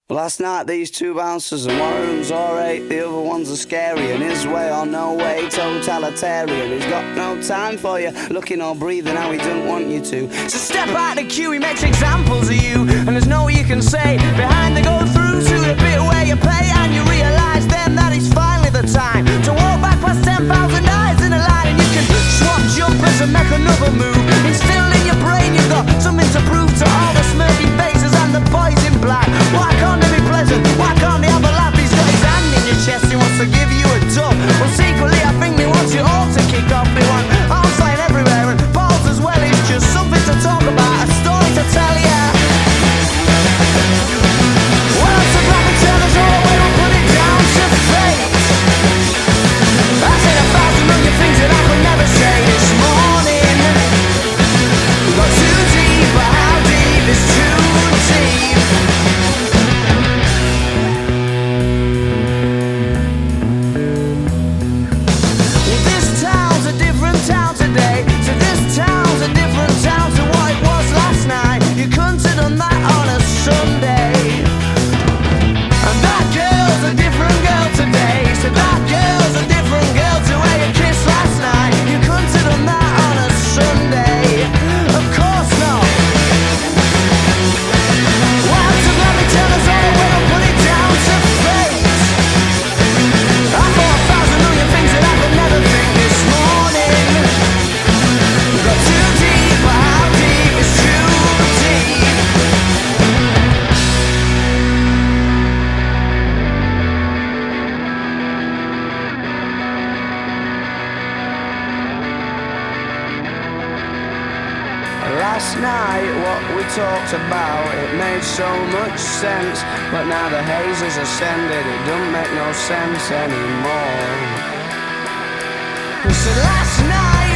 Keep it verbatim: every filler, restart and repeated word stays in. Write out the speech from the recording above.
Last night these two bouncers, and one of them's alright, the other one's a scary, and his way or no way, totalitarian. He's got no time for you, looking or breathing how he doesn't want you to. So step out the queue, he makes examples of you, and there's no way you can say behind the go through to the bit where you pay, and you realise then that it's finally the time to walk back past ten thousand eyes in a line, and you can swap jumpers and make another move. Instilled in your brain you've got something to prove to all the smirking faces and the boys in black. Why can't they be pleasant? Why can't they have a laugh? He's got his hand in your chest, he wants to give you a dub. Well, secretly I think he wants you all to kick off. They want arms flying everywhere and balls as well. It's just something to talk about, a story to tell ya. Well, it's a graphic tell us all, we will put it down to fate. I said a thousand million things that I could never say this morning. We got too deep, but how deep is too deep? Well, this town's a different town today. So this town's a different town to what it was last night. You couldn't have done that on a Sunday. And that girl's a different girl today. So that girl's a different girl to where you kissed last night. You couldn't have done that on a Sunday. Of course not. Well, so let me tell us all the way to put it down to fate. I thought a thousand million things that I could never think this morning. Got too deep, but how deep is too deep? Last night, what we talked about, it made so much sense. But now the haze has ascended, it don't make no sense anymore. So last night